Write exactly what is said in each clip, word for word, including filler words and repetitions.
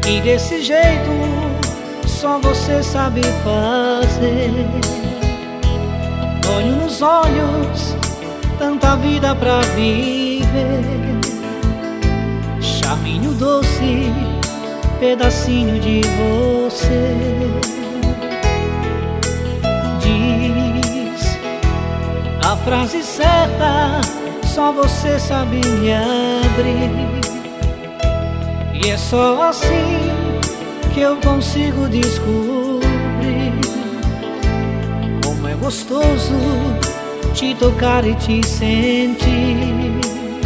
E desse jeito só você sabe fazer. Olho nos olhos, tanta vida pra viver. Charminho doce, pedacinho de você. Diz a frase certa, só você sabe me abrir. E é só assim que eu consigo descobrir como é gostoso te tocar e te sentir.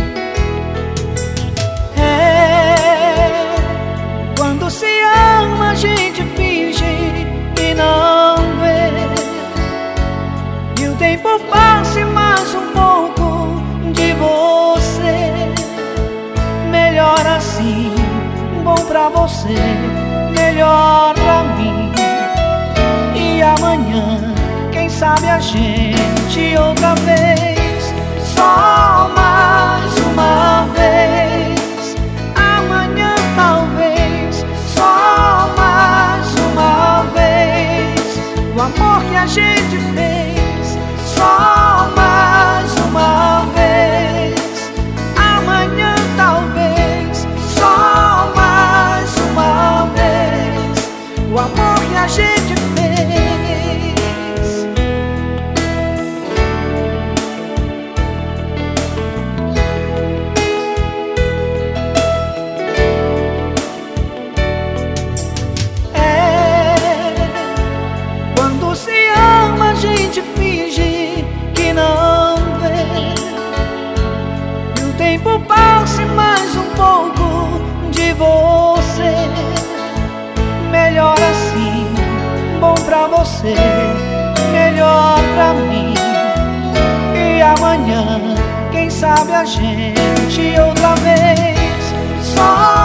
É, quando se ama a gente finge que não vê. E o tempo passa e mais um pouco de você. Melhor assim, bom pra você, melhor pra mim. E amanhã, quem sabe a gente outra vez, só mais uma vez. Amanhã talvez, só mais uma vez. O amor que a gente fez, só mais uma vez. Amanhã talvez, só mais uma vez. O amor que a gente fez. É, quando se ama a gente finge que não vê. E o tempo passa e mais um pouco de você. Melhor assim, bom pra você, melhor pra mim. E amanhã, quem sabe a gente outra vez, só